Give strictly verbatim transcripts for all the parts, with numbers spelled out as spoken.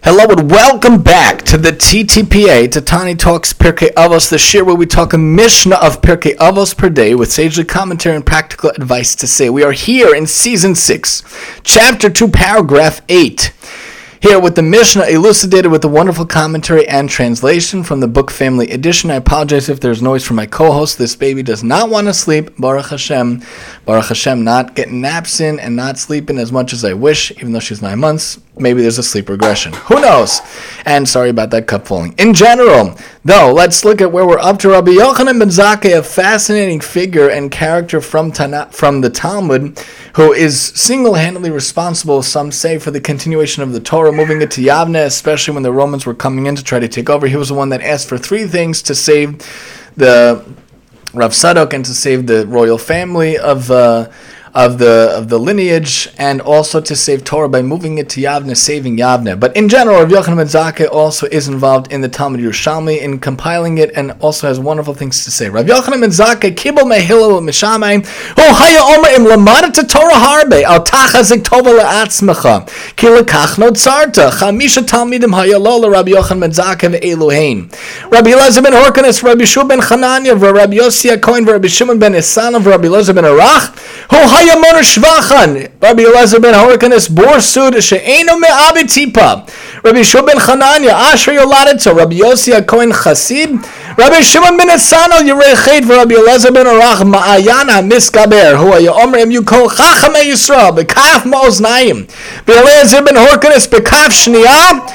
Hello and welcome back to the T T P A, to Tani Talks Pirkei Avos, the shir where we talk a Mishnah of Pirkei Avos per day with sagely commentary and practical advice to say. We are here in season six, chapter two, paragraph eight. Here with the Mishnah elucidated with a wonderful commentary and translation from the Book Family Edition. I apologize if there's noise from my co-host. This baby does not want to sleep. Baruch Hashem. Baruch Hashem, not getting naps in and not sleeping as much as I wish, even though she's nine months. Maybe there's a sleep regression. Who knows? And sorry about that cup falling. In general, though, let's look at where we're up to. Rabbi Yochanan ben Zakkai, a fascinating figure and character from Tana- from the Talmud, who is single-handedly responsible, some say, for the continuation of the Torah, moving it to Yavne, especially when the Romans were coming in to try to take over. He was the one that asked for three things to save the Rav Sadok and to save the royal family of uh, of the of the lineage, and also to save Torah by moving it to Yavne, saving Yavne. But in general, Rabbi Yochanan ben Zakkai also is involved in the Talmud Yerushalmi in compiling it, and also has wonderful things to say. Rabbi Yochanan ben Zakkai kibel mehilel mishamayim hu haya omer im lamadat Torah harbe al tachazik tova leatzmecha ki lekach no tzarta chamisha talmidim haya lo Rabbi Yochanan ben Zakkai ve'eluhein Rabbi Elazar ben Horkanes, Rabbi Shua ben Chananya, Rabbi Yossi HaKohen, Rabbi Shimon ben Esanov, Rabbi Elazar ben Arach hu Yamon Shvachan, Rabbi Elazar ben Horkanes bor sud she'eno me'abi tipa, Rabbi Shua ben Chananya Asher Yoladito, Rabbi Yossi HaKohen Chasid, Rabbi Shimon ben Esanol Yerei Chet, Rabbi Elazar ben Arach Ma'ayan HaMiskaber, Hu HaYomer Im Yukol Chachamei Yisrael Bekaf Ma'oznayim, Rabbi Elazar ben Horkanes Bekaf Shniyah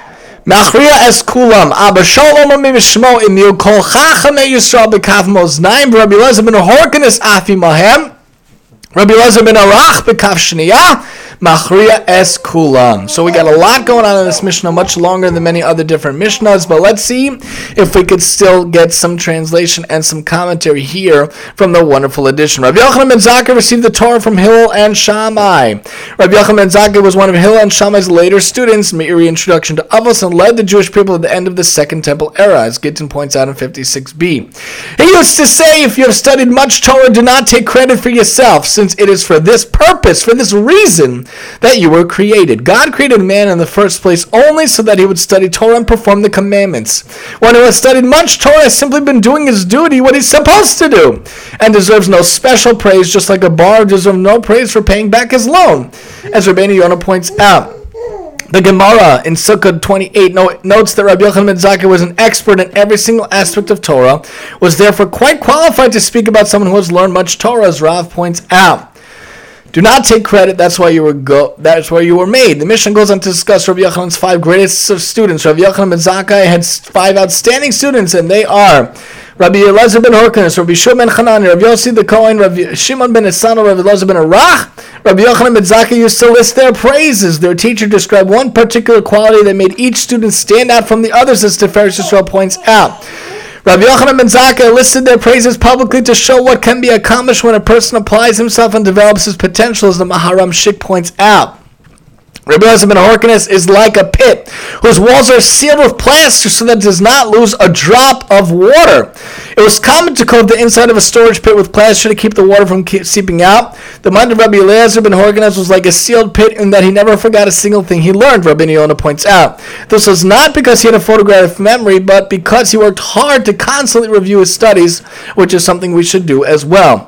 Machria es kulam, aber shalom amimishmo im Yukol Chachamei Yisrael Bekaf Ma'oznayim, Rabbi Elazar ben Horkanes Afi Mahem, Rabbi Elazar ben Arach b'kaf shniyah machria es kulam. So we got a lot going on in this Mishnah, much longer than many other different Mishnahs, but let's see if we could still get some translation and some commentary here from the wonderful edition. Rabbi Yochanan ben Zakkai received the Torah from Hillel and Shammai. Rabbi Yochanan ben Zakkai was one of Hillel and Shammai's later students, Meiri introduction to Avos, and led the Jewish people at the end of the Second Temple era, as Gittin points out in fifty-six b. He used to say, if you have studied much Torah, do not take credit for yourself, since it is for this purpose, for this reason, that you were created. God created man in the first place only so that he would study Torah and perform the commandments. One who has studied much Torah has simply been doing his duty, what he's supposed to do, and deserves no special praise, just like a borrower deserves no praise for paying back his loan, as Rabbeinu Yonah points out. The Gemara in Sukkah twenty-eight notes that Rabbi Yochanan ben Zakkai was an expert in every single aspect of Torah, was therefore quite qualified to speak about someone who has learned much Torah, as Rav points out. Do not take credit, that's why you were go that's why you were made. The Mishnah goes on to discuss Rabbi Yochanan's five greatest of students. Rabbi Yochanan ben Zakkai had five outstanding students, and they are Rabbi Elazar ben Horkanes, Rabbi Shua ben Chananya, Rabbi Yossi the Kohen, Rabbi Shimon ben Esanol, Rabbi Elazar ben Arach. Rabbi Yochanan ben Zakkai used to list their praises. Their teacher described one particular quality that made each student stand out from the others, as Tiferes Yisrael points out. Rabbi Yochanan ben Zakkai listed their praises publicly to show what can be accomplished when a person applies himself and develops his potential, as the Maharam Shik points out. Rabbi Elazar ben Horkanes is like a pit whose walls are sealed with plaster so that it does not lose a drop of water. It was common to coat the inside of a storage pit with plaster to keep the water from seeping out. The mind of Rabbi Elazar ben Horkanes was like a sealed pit in that he never forgot a single thing he learned, Rabbi Yonah points out. This was not because he had a photographic memory, but because he worked hard to constantly review his studies, which is something we should do as well.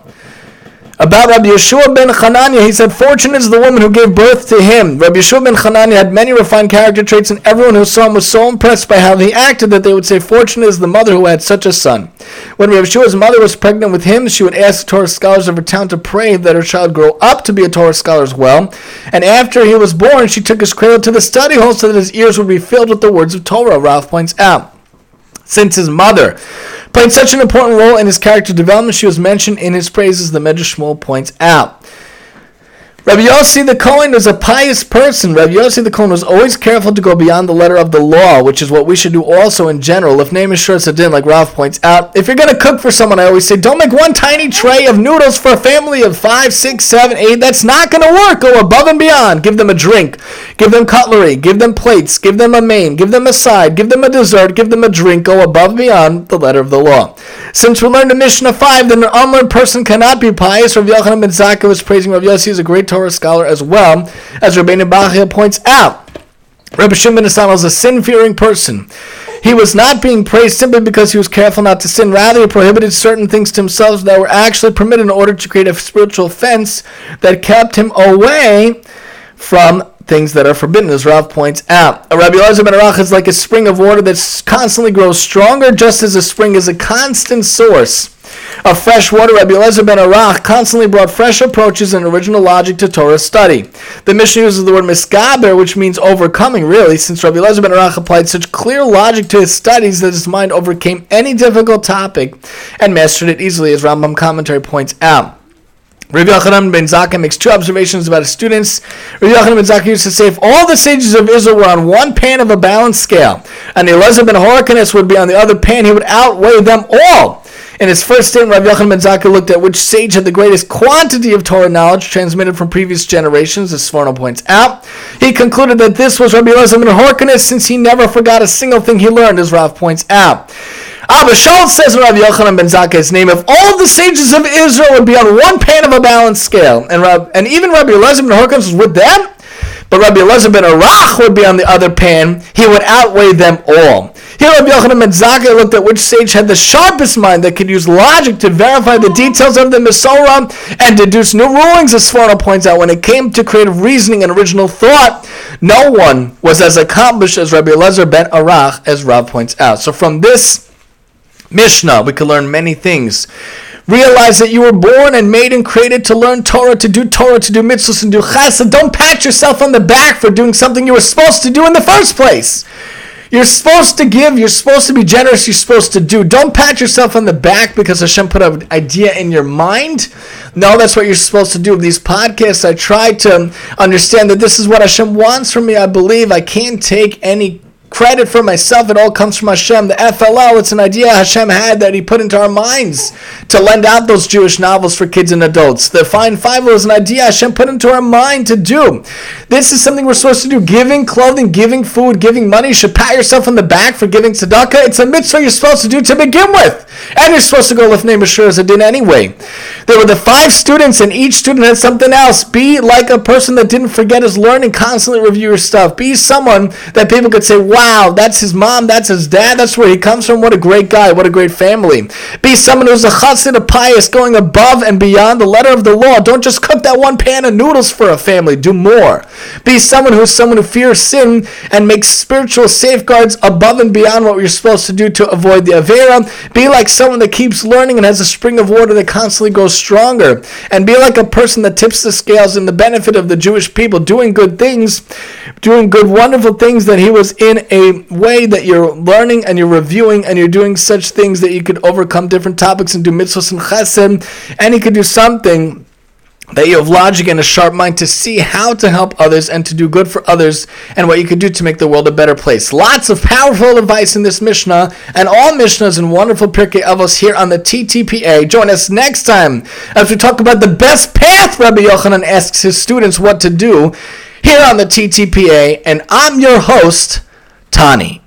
About Rabbi Yeshua ben Chananya, he said, fortunate is the woman who gave birth to him. Rabbi Yeshua ben Chananya had many refined character traits, and everyone who saw him was so impressed by how he acted that they would say, fortunate is the mother who had such a son. When Rabbi Yeshua's mother was pregnant with him, she would ask Torah scholars of her town to pray that her child grow up to be a Torah scholar as well. And after he was born, she took his cradle to the study hall so that his ears would be filled with the words of Torah, Ralph points out. Since his mother played such an important role in his character development, she was mentioned in his praises, the Medrash Shmuel points out. Rabbi Yossi the Kohen was a pious person. Rabbi Yossi the Kohen was always careful to go beyond the letter of the law, which is what we should do also in general. If name is sure it's a din, like Ralph points out. If you're going to cook for someone, I always say, don't make one tiny tray of noodles for a family of five, six, seven, eight. That's not going to work. Go above and beyond. Give them a drink. Give them cutlery. Give them plates. Give them a main. Give them a side. Give them a dessert. Give them a drink. Go above and beyond the letter of the law. Since we learned in Mishnah five that an unlearned person cannot be pious, Rabbi Yochanan ben Zakkai was praising Rabbi Yossi as a great Torah scholar as well, as Rabbeinu Bachya points out. Rabbi Rabbi Shimon ben Asam was a sin-fearing person. He was not being praised simply because he was careful not to sin. Rather, he prohibited certain things to himself that were actually permitted in order to create a spiritual fence that kept him away from things that are forbidden, as Rav points out. A Rabbi Elazar ben Arach is like a spring of water that constantly grows stronger, just as a spring is a constant source of fresh water. Rabbi Elazar ben Arach constantly brought fresh approaches and original logic to Torah study. The Mishnah uses the word miskaber, which means overcoming, really, since Rabbi Elazar ben Arach applied such clear logic to his studies that his mind overcame any difficult topic and mastered it easily, as Rambam commentary points out. Rabbi Yochanan ben Zakkai makes two observations about his students. Rabbi Yochanan ben Zakkai used to say, if all the sages of Israel were on one pan of a balance scale, and Elazar ben Horokanus would be on the other pan, he would outweigh them all. In his first statement, Rabbi Yochanan ben Zakkai looked at which sage had the greatest quantity of Torah knowledge transmitted from previous generations, as Sforno points out. He concluded that this was Rabbi Elazar ben Horokanus, since he never forgot a single thing he learned, as Rav points out. Abba Shaul says in Rabbi Yochanan ben Zakkai's name, if all the sages of Israel would be on one pan of a balance scale, and Rab, and even Rabbi Elazar ben Horokanus was with them, but Rabbi Elazar ben Arach would be on the other pan, he would outweigh them all. Here Rabbi Yochanan ben Zakkai looked at which sage had the sharpest mind that could use logic to verify the details of the Mesorah and deduce new rulings, as Sforno points out. When it came to creative reasoning and original thought, no one was as accomplished as Rabbi Elazar ben Arach, as Rav points out. So from this Mishnah, we could learn many things. Realize that you were born and made and created to learn Torah, to do Torah, to do mitzvahs, and do chesed. Don't pat yourself on the back for doing something you were supposed to do in the first place. You're supposed to give. You're supposed to be generous. You're supposed to do. Don't pat yourself on the back because Hashem put an idea in your mind. No, that's what you're supposed to do. With these podcasts, I try to understand that this is what Hashem wants from me. I believe I can't take any credit for myself. It all comes from Hashem. The F L L, it's an idea Hashem had that he put into our minds to lend out those Jewish novels for kids and adults. The Fine Five is an idea Hashem put into our mind to do. This is something we're supposed to do. Giving clothing, giving food, giving money. You should pat yourself on the back for giving tzedakah. It's a mitzvah you're supposed to do to begin with. And you're supposed to go lifnei b'shur as a din anyway. There were the five students, and each student had something else. Be like a person that didn't forget his learning. Constantly review your stuff. Be someone that people could say, wow, that's his mom, that's his dad, that's where he comes from. What a great guy, what a great family. Be someone who's a chassid, a pious, going above and beyond the letter of the law. Don't just cook that one pan of noodles for a family. Do more. Be someone who's someone who fears sin and makes spiritual safeguards above and beyond what you're supposed to do to avoid the avera. Be like someone that keeps learning and has a spring of water that constantly goes stronger. And be like a person that tips the scales in the benefit of the Jewish people, doing good things, doing good, wonderful things, that he was in a way that you're learning and you're reviewing and you're doing such things that you could overcome different topics and do mitzvahs and chesed, and you could do something that you have logic and a sharp mind to see how to help others and to do good for others and what you could do to make the world a better place. Lots of powerful advice in this Mishnah and all Mishnahs and wonderful Pirkei Avos here on the T T P A. Join us next time as we talk about the best path. Rabbi Yochanan asks his students what to do here on the T T P A, and I'm your host, Tani.